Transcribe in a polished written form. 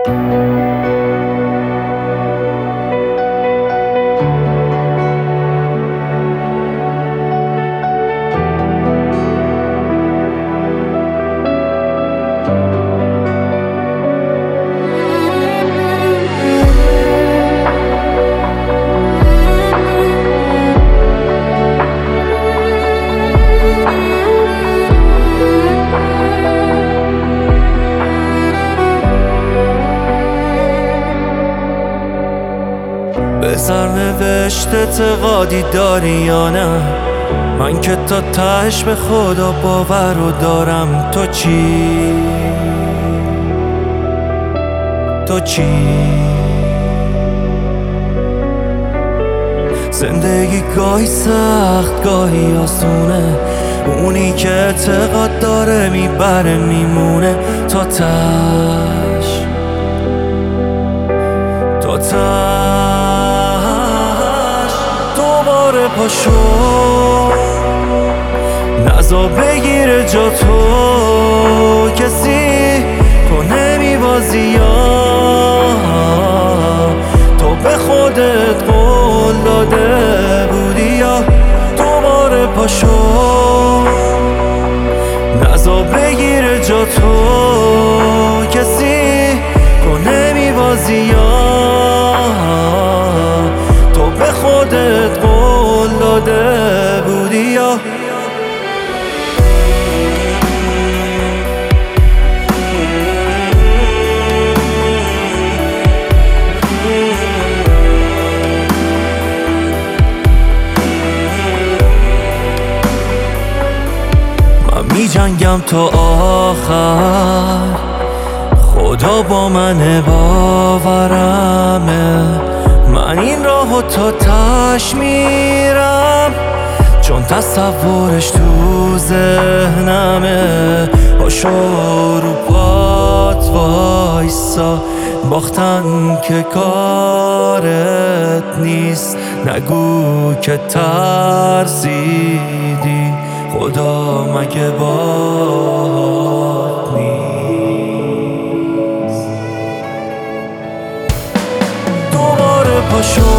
بذار نوشت اعتقادی داری یا نه؟ من که تا تهش به خدا باور رو دارم. تو چی؟ زندگی گاهی سخت گاهی آسونه، اونی که اعتقاد داره میبره میمونه تا تهش. دوباره پاشو، نزا بگیره جا تو، کسی تو نمیبازی یا تو به خودت قول داده بودی. یا دوباره پاشو، نزا بگیره جا تو، کسی تو نمیبازی یا تو به خودت قول داده بودی. یا می جنگم تا آخر، خدا با من باورمه. من این راهو تا تاش میرم، چون تصورش تو ذهنمه. پاشو رو پات وایسا، باختن که کارت نیست. نگو که ترسیدی، خدا مگه باهات نیست؟ دوباره پاشو،